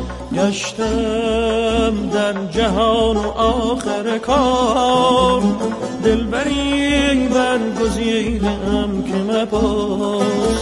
گشتم در جهان و آخر کار، دلبری برگزیدم که مپرس.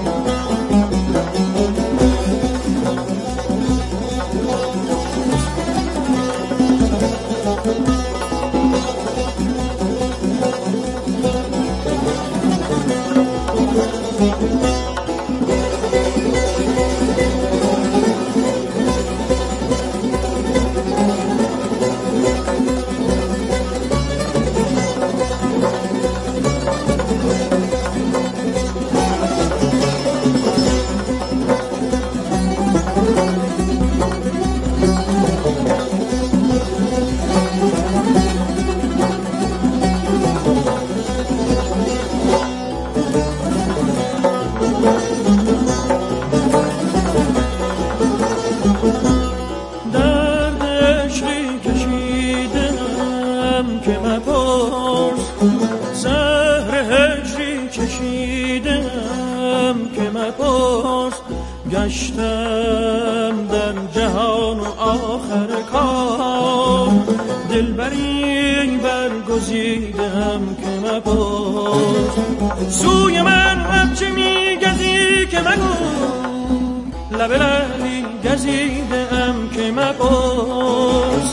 گشتم در جهان و آخر کار، دلبری برگزیدم که مپرس. سوی من چه میگزی که مگو، لب لعلی گزیدم که مپرس.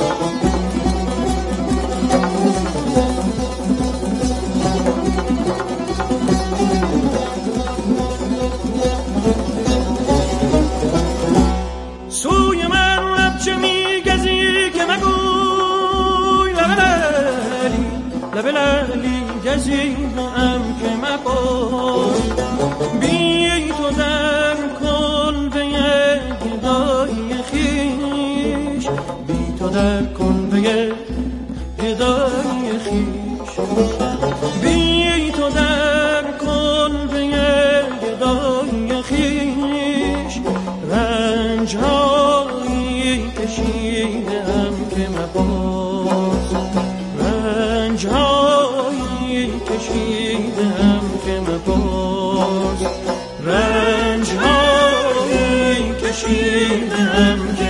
لعلی گزیدم که مپرس. بی تو در کلبه گدای خویش، بی تو در کلبه گدای خویش، بی تو در کلبه گدای خویش، رنج‌هایی کشیدم که مپرس. رنج‌هایی کشیدم که مپرس. رنج‌هایی کشیدم